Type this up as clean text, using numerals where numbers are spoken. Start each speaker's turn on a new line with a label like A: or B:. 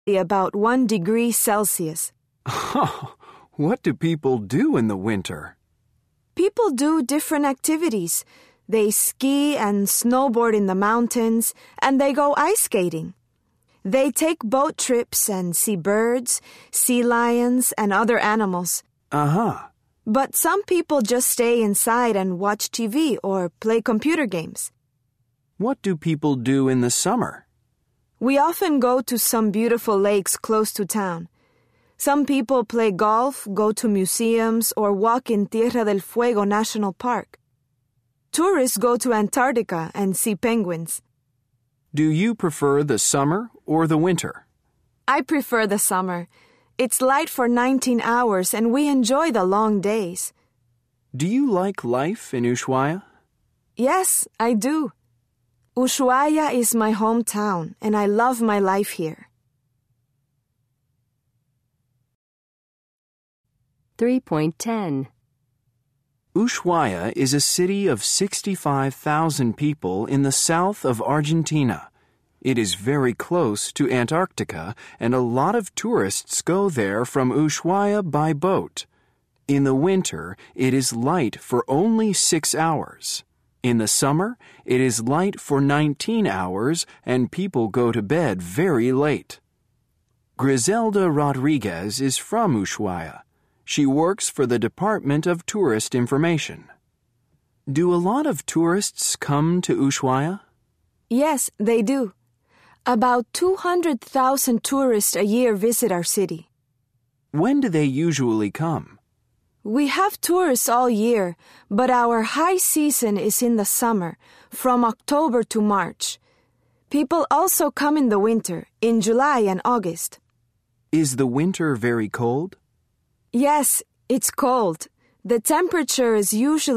A: about 1 degree Celsius.
B: What do people do in the winter?
A: People do different activities. They ski and snowboard in the mountains, and they go ice skating. They take boat trips and see birds, sea lions, and other animals. But some people just stay inside and watch TV or play computer games.
B: What do people do in the summer?
A: We often go to some beautiful lakes close to town. Some people play golf, go to museums, or walk in Tierra del Fuego National Park. Tourists go to Antarctica and see penguins.
B: Do you prefer the summer or the winter?
A: I prefer the summer. It's light for 19 hours and we enjoy the long days.
B: Do you like life in Ushuaia?
A: Yes, I do. Ushuaia is my hometown and I love my life here.
C: 3.10
B: Ushuaia is a city of 65,000 people in the south of Argentina. It is very close to Antarctica, and a lot of tourists go there from Ushuaia by boat. In the winter, it is light for only 6 hours. In the summer, it is light for 19 hours, and people go to bed very late. Griselda Rodriguez is from Ushuaia. She works for the Department of Tourist Information. Do a lot of tourists come to Ushuaia?
A: Yes, they do. About 200,000 tourists a year visit our city.
B: When do they usually come?
A: We have tourists all year, but our high season is in the summer, from October to March. People also come in the winter, in July and August.
B: Is the winter very cold?
A: Yes, it's cold. The temperature is usually